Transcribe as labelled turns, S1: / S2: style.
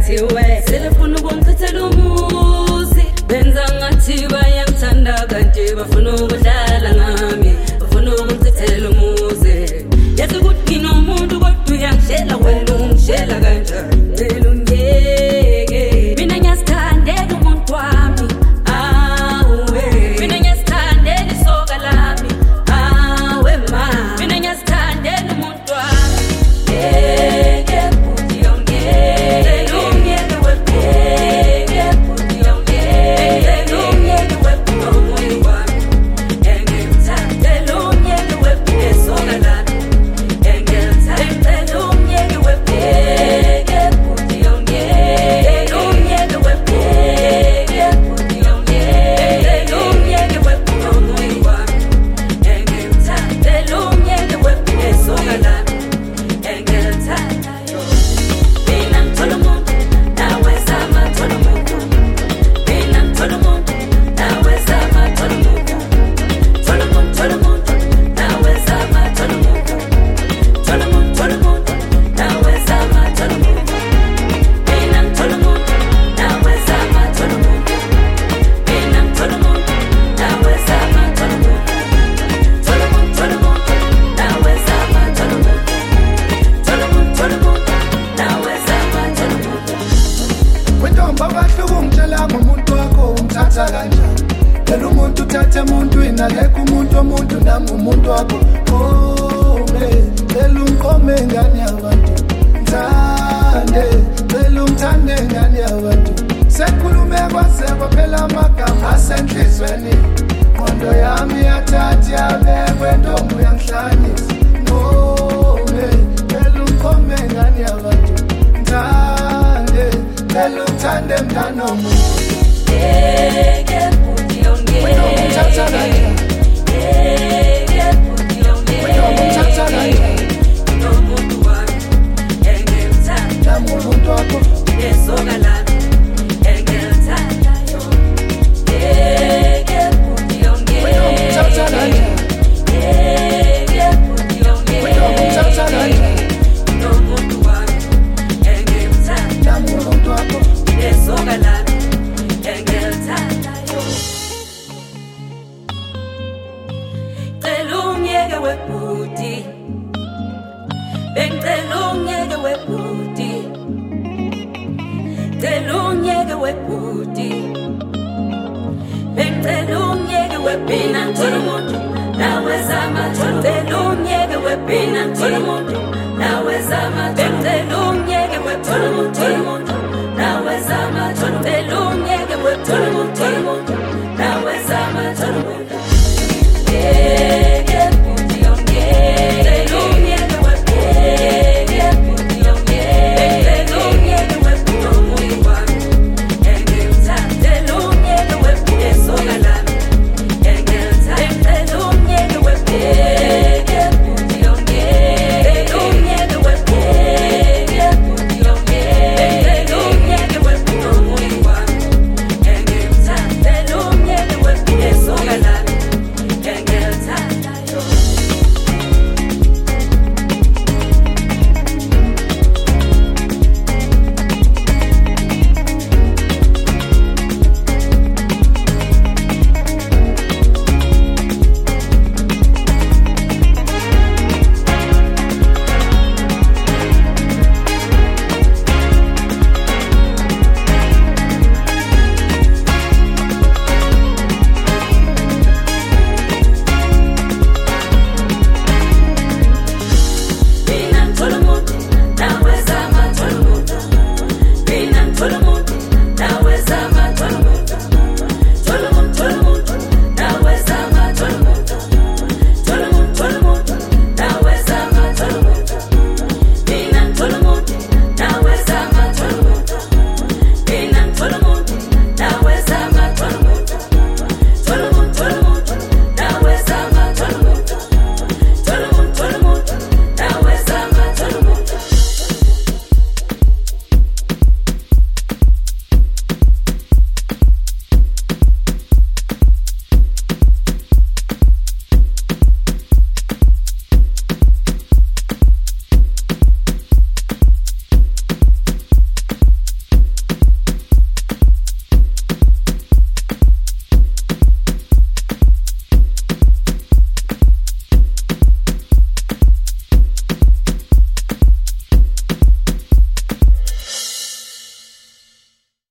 S1: kuthiwe selefuna ukungichithela umuzi benza ngathi bayangithanda kanti bafuna ukudlala ngami bafuna ukungichithela umuzi yathi ukuthi nginomuntu kodwa uyangishela wena ungishela kanjani ngicela ungiyeke mina ngiyasithandela umuntu wami awe mina ngiyasithandela isoka lami awe ma mina ngiyasithandela umuntu wami ngeke futhi ongeke ungiyeke webheke futhi ongeke ungiyeke webheke umuntu wami engimthandela ungiyeke webheke isoka lami Tell umuntu uthathe emuntwini akekho umuntu nangumuntu wakho tell unkome ngani yabantu mthande tell umthande ngani yabantu sekhulume kwase phela amagama asenhlizweni ngondo yami yathatha yabekwe ntombi yangihlanyisa tell unkome ngani yabantu mthande tell umthande mntana womuntu
S2: Now